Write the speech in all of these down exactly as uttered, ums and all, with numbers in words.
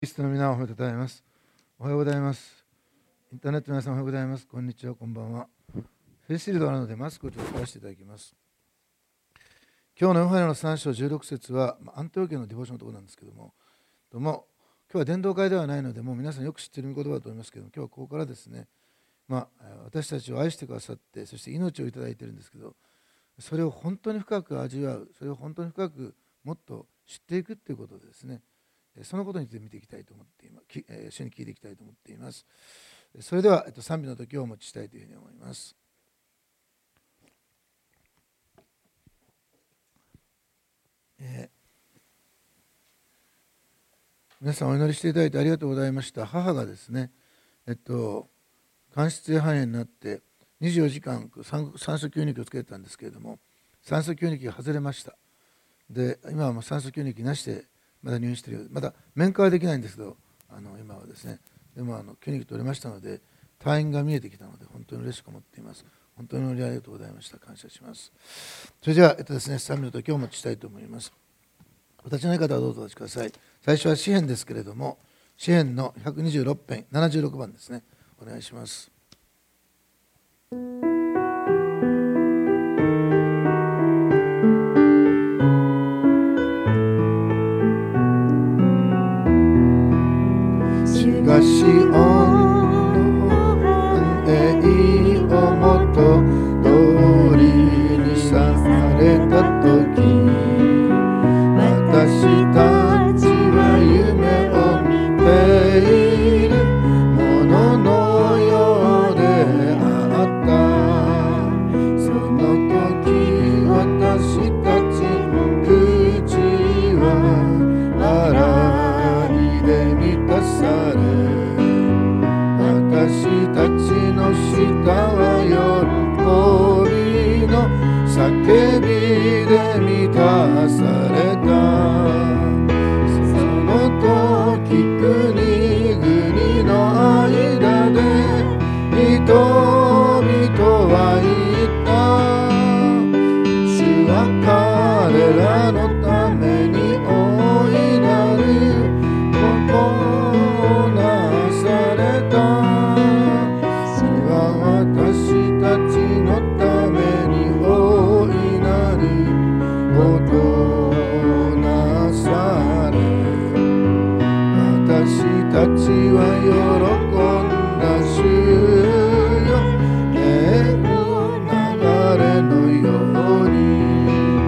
キリストの皆をおはようございます。おはようございます。インターネットの皆さんおはようございます。こんにちは、こんばんは。フェイスシールドなのでマスクをちょっと出していただきます。今日のヨハネのさん章じゅうろく節はアンテオキアのディボーションのところなんですけども、どうも今日は伝道会ではないので、もう皆さんよく知っている言葉だと思いますけども、今日はここからですね、まあ、私たちを愛してくださって、そして命をいただいているんですけど、それを本当に深く味わう、それを本当に深くもっと知っていくということでですね、そのことについて見ていきたいと思っています。一緒に聞いていきたいと思っています。それでは賛美の時をお持ちしたいというふうに思います。えー、皆さんお祈りしていただいてありがとうございました。母がですね、えっと、間質性肺炎になってにじゅうよじかん酸素吸入器をつけてたんですけれども、酸素吸入器が外れました。で、今はもう酸素吸入器なしでまだ入院しているようで、まだ面会はできないんですけど、あの今はですね、でもあの吸入器取れましたので、退院が見えてきたので、本当に嬉しく思っています。本当にありがとうございました。感謝します。それじゃあ、えっとですね、賛美の時をお持ちしたいと思います。お立ちのない方はどうぞお立ちください。最初は詩編ですけれども、詩編のひゃくにじゅうろく編、ななじゅうろくばんですね。お願いします。東恩の繁栄をもと通りにされたとき、私たちは夢を見ているもののようであった。その時私たちの口は笑いで満たされ、私たちの舌は喜びの叫びで満たされた。その時国々の間で人々は言った。主は彼らのために大いなることをなされた。私たちのために大いなることをなされ、私たちは喜んだ主よ、天の流れのように、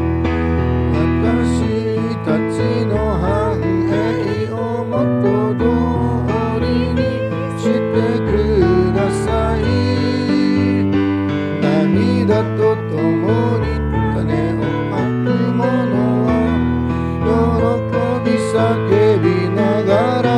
私たちの繁栄を元通りにしてください。涙とともに種をまく者は喜び叫びながら、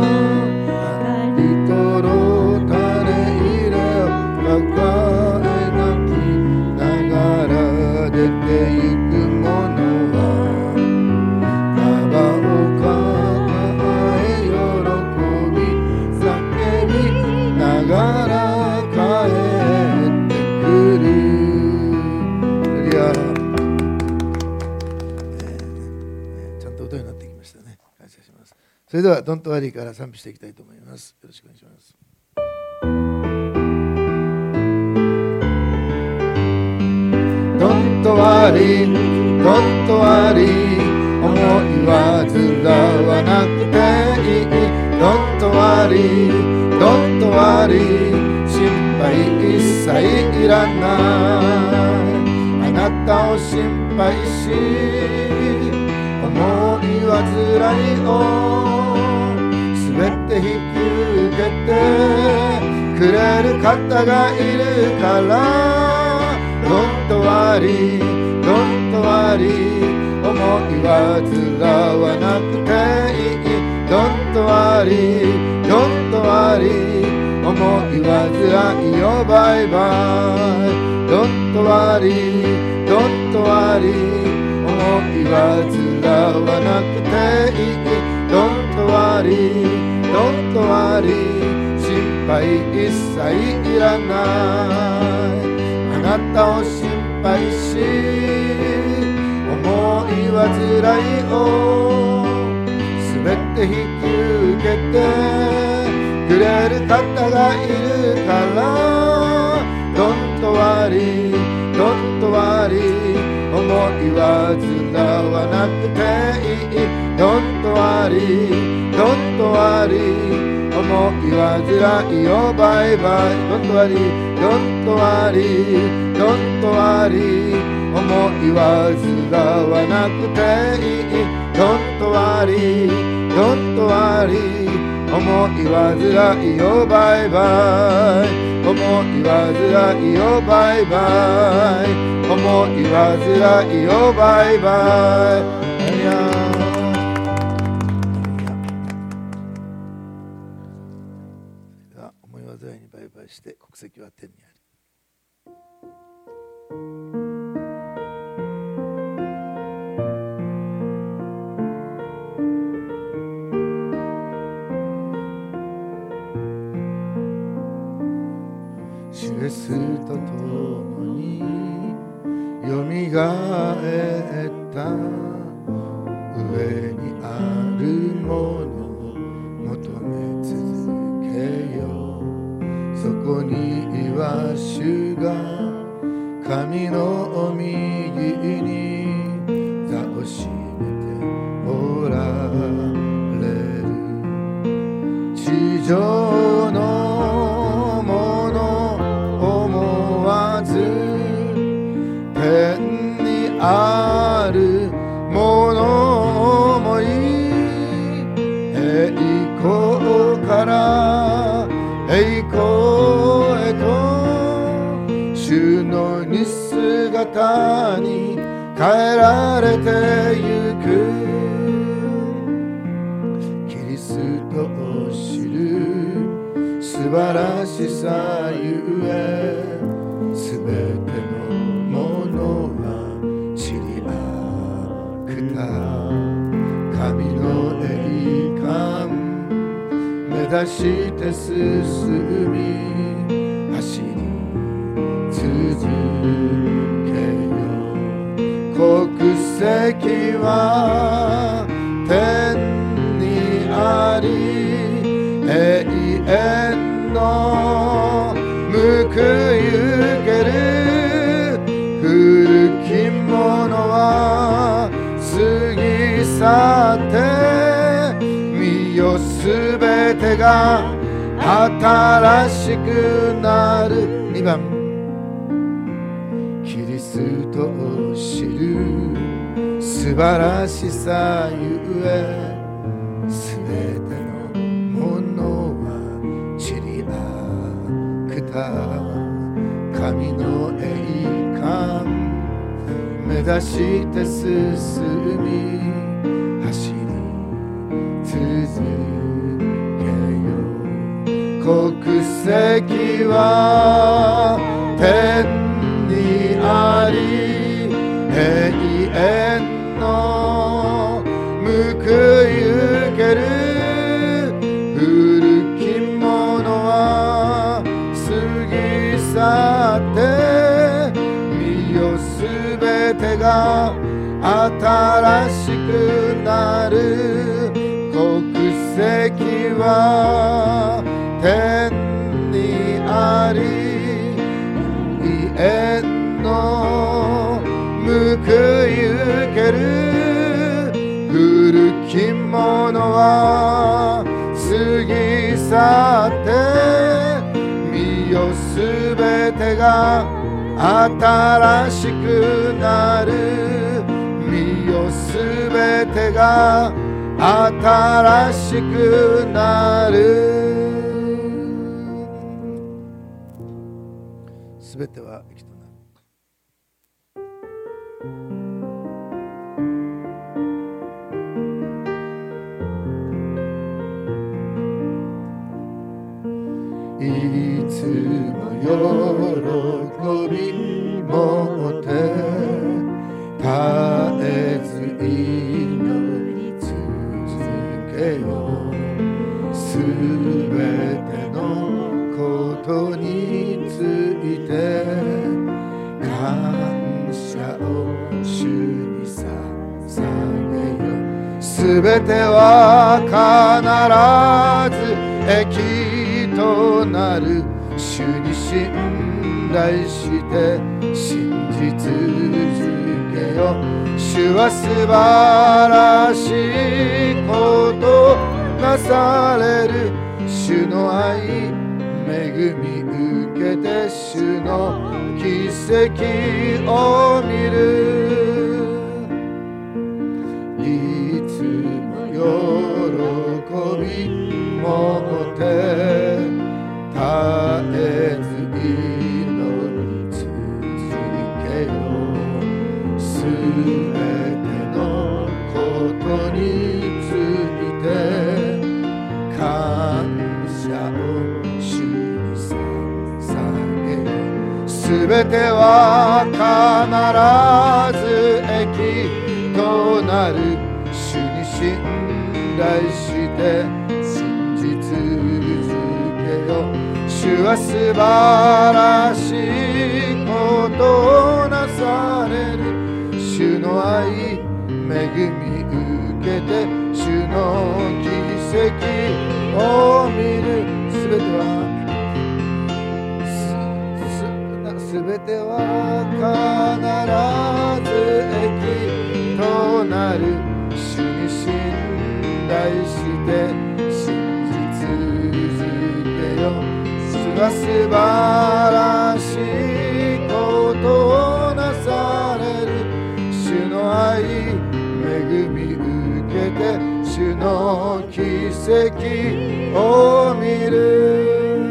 人の種入れを抱え泣きながら出てゆく者は、束を抱え喜び叫びながら帰ってくる。それではドントワリーから賛美していきたいと思います。よろしくお願いします。ドントワリー、ドントワリー、思いはずらわなくていい。ドントワリー、ドントワリー、心配一切いらない。あなたを心配し、思いはずらいをすべて引き受けてくれる方がいるから。ドントワリー、ドントワリー、思いはずらわなくていい。ドントワリー、ドントワリー、思いはずらいよバイバイ。ドントワリー、ドントワリー、思いはずらわなくていい。ドントワリー、ドントワリー、心配一切いらない。あなたを心配し、思いはずらいをすべて引き受けてくれる方がいるから Don't worry Don't worry 思い煩わなくていい Don't worry Don't worry 思い煩いよバイバイ Don't worry Don't worry Don't worry 思い煩わなくていい Don't worry Don't worry 思い煩いよバイバイ思い煩いよバイバイ思い煩いよバイバイ思い煩いにバイバイして国籍は天にあり主イエスと共によみがえった上にあるものを求め続けようそこには主が神のお右に座を占めておられる地上の天にあるもの思い栄光から栄光へと主の似姿に変えられてゆくキリストを知る素晴らしさゆえすべてのものは散りあくた神の栄冠目指して進み走り続けよ国籍は天にあり永遠の報ゆける古きものは過ぎ去って見よすべてが新しくなるにばんキリストを知る素晴らしさゆえすべてのものは散りあくた神の栄冠目指して進み走り続けよ国籍は天にあり永遠の報ゆける古きものは過ぎ去って見よすべてが新しくなる国籍は天にあり永遠の報ゆける古きものは過ぎ去って見よすべてが新しくなる見よすべてが新しくなるすべては益となるいつも喜び持って絶えず祈り続けようすべてのことについて感謝を主に捧げようすべてはず益となる。主に信頼して信じ続けよ。主は素晴らしいことなされる。主の愛恵み受けて主の奇跡を見る。いつも喜びもって絶えず祈り続けよ。すべてのことについて感謝を主に捧げよ。すべては必ず益となる。主に信頼して信じ続けよ。主は素晴らしいことをなされる。主の愛恵み受けて主の奇跡を見る。すべてはすべては必ず益となる。主に信頼して信じ続けよ。主は素晴らしいことをなされる。主の愛恵み受けて主の奇跡を見る。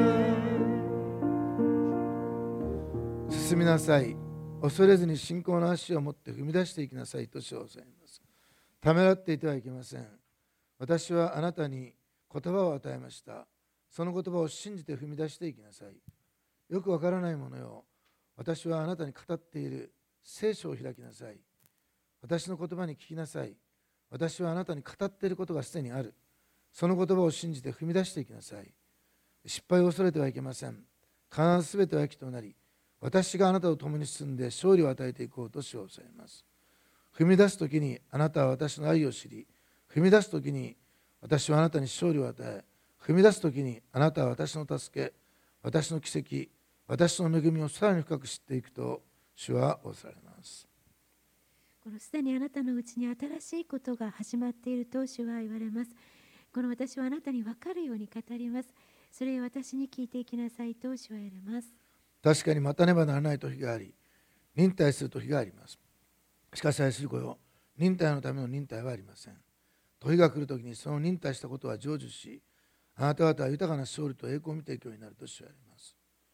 進みなさい。恐れずに信仰の足を持って踏み出していきなさいと主はおっしゃいます。ためらっていてはいけません。私はあなたに言葉を与えました。その言葉を信じて踏み出していきなさい。よくわからないものよ。私はあなたに語っている。聖書を開きなさい。私の言葉に聞きなさい。私はあなたに語っていることがすでにある。その言葉を信じて踏み出していきなさい。失敗を恐れてはいけません。必ずすべては益となり、私があなたと共に進んで勝利を与えていこうと主はおっしゃいます。踏み出すときにあなたは私の愛を知り、踏み出すときに私はあなたに勝利を与え、踏み出すときにあなたは私の助け、私の奇跡、私の恵みをさらに深く知っていくと主はおっしゃいます。 このすでにあなたのうちに新しいことが始まっていると主は言われます。この私はあなたに分かるように語ります。それを私に聞いていきなさいと主は言われます。 確かに待たねばならない時があり、忍耐する時があります。しかし愛する子よ、忍耐のための忍耐はありません。時が来るときにその忍耐したことは成就し、あなた方は豊かな勝利と栄光を見ていくようになると主は言われます。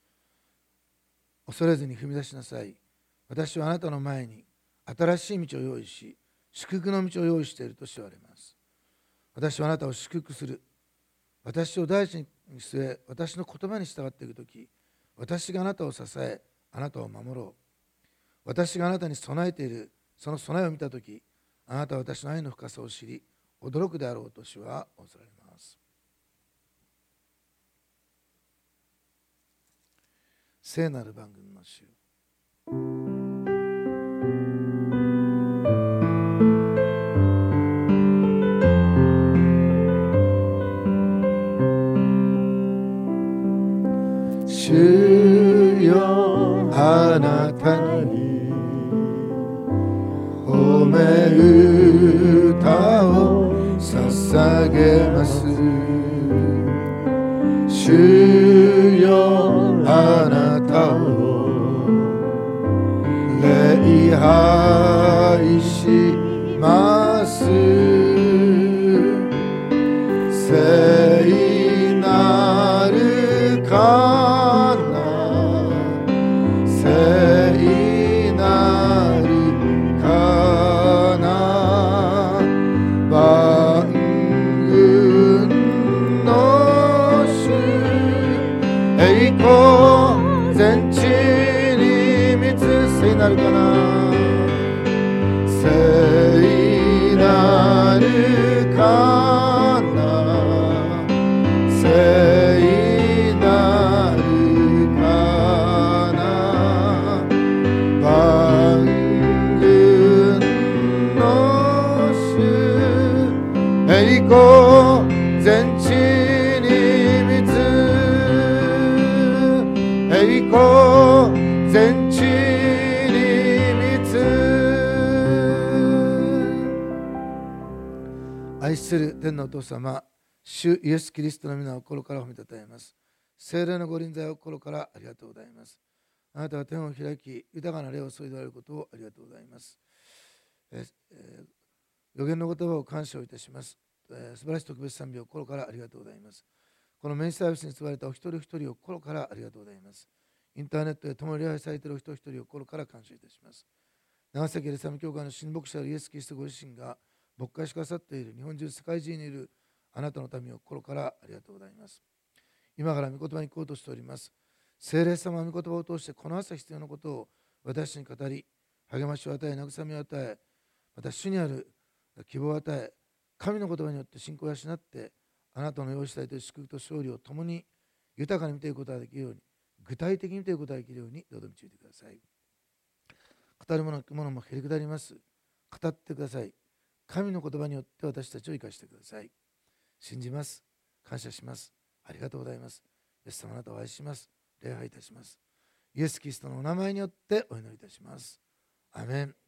恐れずに踏み出しなさい。私はあなたの前に新しい道を用意し、祝福の道を用意していると主は言われます。私はあなたを祝福する。私を大事に据え、私の言葉に従っていくとき、私があなたを支え、あなたを守ろう。私があなたに備えている、その備えを見たとき、あなたは私の愛の深さを知り、驚くであろうと主はおっしゃられます。聖なる番組の主。主よ、あなたに褒め歌を捧げます。主よ、あなたを礼拝します。聖なる神、聖なるかな、万軍の主、栄光全地に満つ聖なるかな、聖なるかな、聖なる栄光全地こ全地に満つ。愛する天のお父様、主イエス・キリストの皆を心から褒めたたえます。聖霊のご臨在を心からありがとうございます。あなたは天を開き、豊かな霊を注いでおられることをありがとうございます。ええー、予言の言葉を感謝をいたします。えー、素晴らしい特別賛美を心からありがとうございます。このメインサービスに使われたお一人一人を心からありがとうございます。インターネットで共に礼拝されているお一人一人を心から感謝いたします。長崎エルサレム教会の神牧者イエス・キリストご自身が牧会してくださっている日本中世界中にいるあなたの民を心からありがとうございます。今から御言葉に行こうとしております。聖霊様は御言葉を通してこの朝必要なことを私に語り、励ましを与え、慰めを与え、また主にある希望を与え、神の言葉によって信仰を養って、あなたの用意したいという祝福と勝利を共に豊かに見ていくことができるように、具体的に見ていくことができるようにどうぞ導いてください。語るもの聞くものもへりくだります。語ってください。神の言葉によって私たちを生かしてください。信じます。感謝します。ありがとうございます。イエス様、あなたを愛します。礼拝いたします。イエス・キリストのお名前によってお祈りいたします。アメン。